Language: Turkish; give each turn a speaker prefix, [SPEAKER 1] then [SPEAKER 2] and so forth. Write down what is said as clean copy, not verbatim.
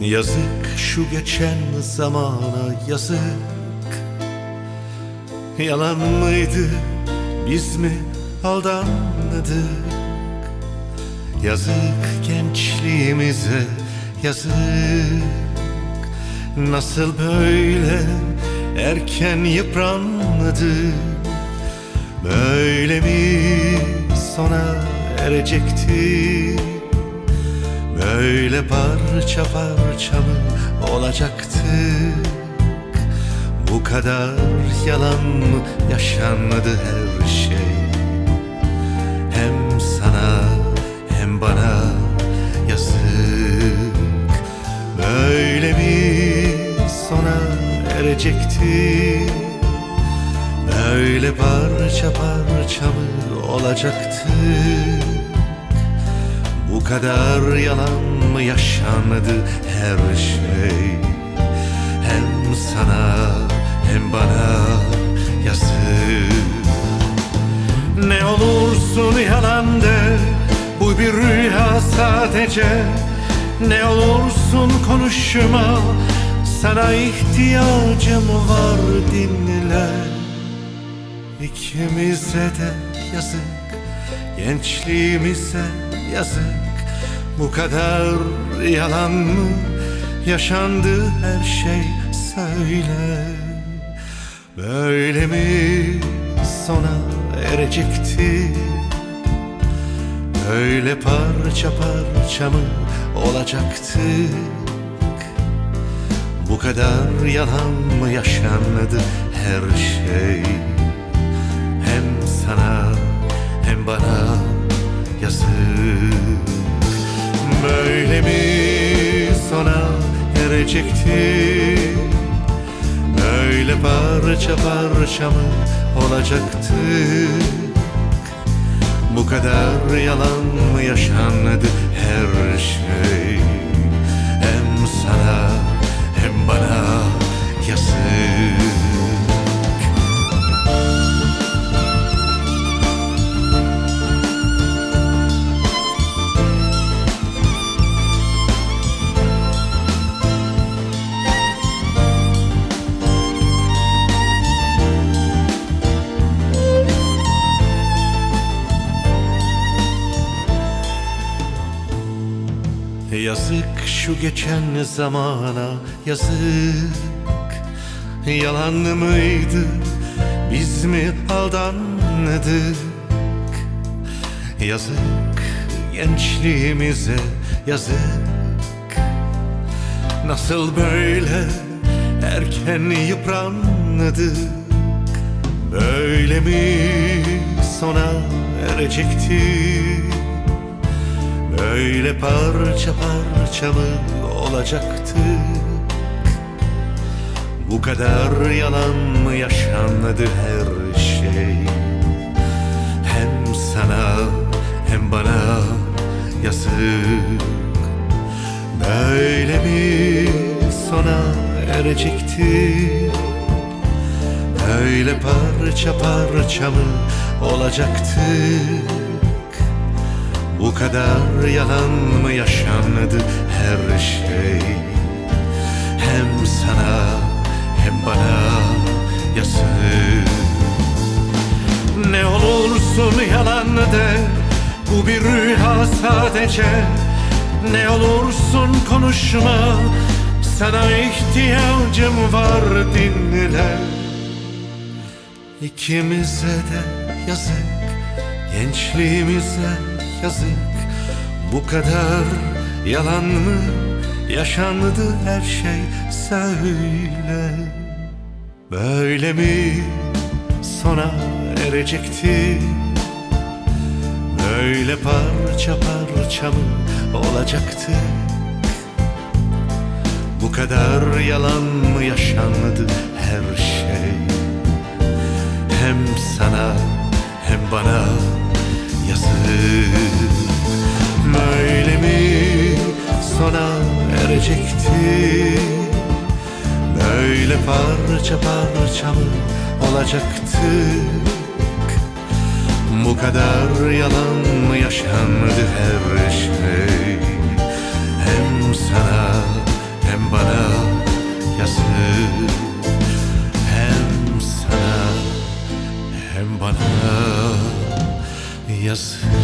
[SPEAKER 1] Yazık şu geçen zamana, yazık. Yalan mıydı, biz mi aldandık? Yazık gençliğimize, yazık. Nasıl böyle erken yıprandık? Böyle mi sona erecekti? Böyle parça parça mı olacaktık? Bu kadar yalan mı yaşandı her şey? Hem sana hem bana yazık. Böyle mi sona erecekti? Böyle parça parça mı olacaktı? Bu kadar yalan mı yaşandı her şey? Hem sana hem bana yazık. Ne olursun yalan de, bu bir rüya sadece. Ne olursun konuşma, sana ihtiyacım var, dinle. İkimize de yazık, gençliğimize yazık. Bu kadar yalan mı yaşandı her şey, söyle. Böyle mi sona erecekti? Böyle parça parça mı olacaktık? Bu kadar yalan mı yaşandı her şey? Hem sana hem bana yazık. Böyle mi sona erecekti? Böyle parça parça mı olacaktık? Bu kadar yalan mı yaşandı her şey? Hem sana hem bana yazık. Yazık şu geçen zamana, yazık. Yalan mıydı, biz mi aldandık? Yazık gençliğimize, yazık. Nasıl böyle erken yıprandık? Böyle mi sona erecekti? Böyle parça parça mı olacaktık? Bu kadar yalan mı yaşandı her şey? Hem sana hem bana yazık. Böyle mi sona erecekti? Böyle parça parça mı olacaktık? Bu kadar yalan mı yaşandı her şey? Hem sana hem bana yazık. Ne olursun yalan de, bu bir rüya sadece. Ne olursun konuşma, sana ihtiyacım var, dinle. İkimize de yazık, gençliğimize yazık. Bu kadar yalan mı yaşandı her şey, söyle. Böyle mi sona erecekti? Böyle parça parça mı olacaktık? Bu kadar yalan mı yaşandı her şey? Hem sana hem bana yazık. Böyle mi sona erecekti? Böyle parça parça mı olacaktık? Bu kadar yalan mı yaşandı her şey? Hem sana yazık